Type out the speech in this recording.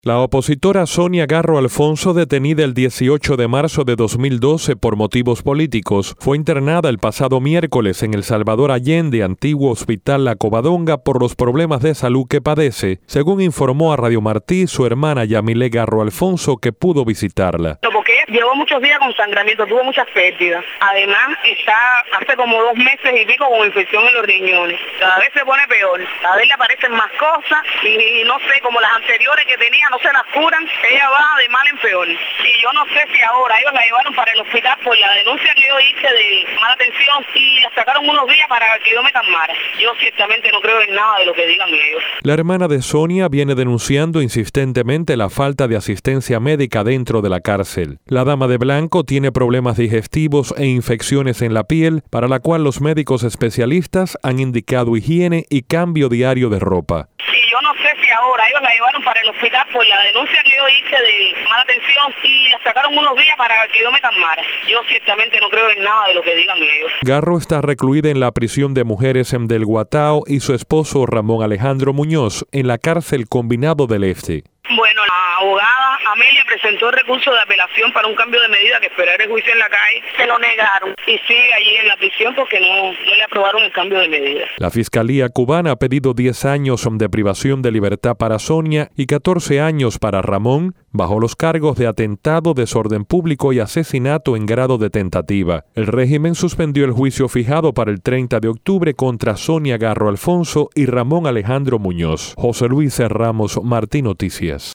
La opositora Sonia Garro Alfonso, detenida el 18 de marzo de 2012 por motivos políticos, fue internada el pasado miércoles en el Salvador Allende, antiguo Hospital La Covadonga, por los problemas de salud que padece, según informó a Radio Martí su hermana Yamile Garro Alfonso, que pudo visitarla. Porque ella llevó muchos días con sangramiento, tuvo muchas pérdidas. Además, está hace como 2 meses y pico con infección en los riñones. Cada vez se pone peor, cada vez le aparecen más cosas y no sé, como las anteriores que tenía, no se las curan, ella va de mal en peor. Y yo no sé si ahora ellos la llevaron para el hospital por la denuncia que yo hice de mala atención y la sacaron unos días para que yo me calmara. Yo ciertamente no creo en nada de lo que digan ellos. La hermana de Sonia viene denunciando insistentemente la falta de asistencia médica dentro de la cárcel. La dama de blanco tiene problemas digestivos e infecciones en la piel, para la cual los médicos especialistas han indicado higiene y cambio diario de ropa. Yo no sé si ahora ellos la llevaron para el hospital por la denuncia que yo hice de mala atención y la sacaron unos días para que yo me calmara. Yo ciertamente no creo en nada de lo que digan ellos. Garro está recluida en la prisión de mujeres en Del Guatao y su esposo Ramón Alejandro Muñoz en la cárcel Combinado del Este. Bueno, la abogada Amelia presentó el recurso de apelación para un cambio de medida que esperar el juicio en la calle. Se lo negaron y sigue allí en la prisión porque no le aprobaron el cambio de medida. La Fiscalía cubana ha pedido 10 años de privación de libertad para Sonia y 14 años para Ramón, bajo los cargos de atentado, desorden público y asesinato en grado de tentativa. El régimen suspendió el juicio fijado para el 30 de octubre contra Sonia Garro Alfonso y Ramón Alejandro Muñoz. José Luis Ramos, Martí Noticias.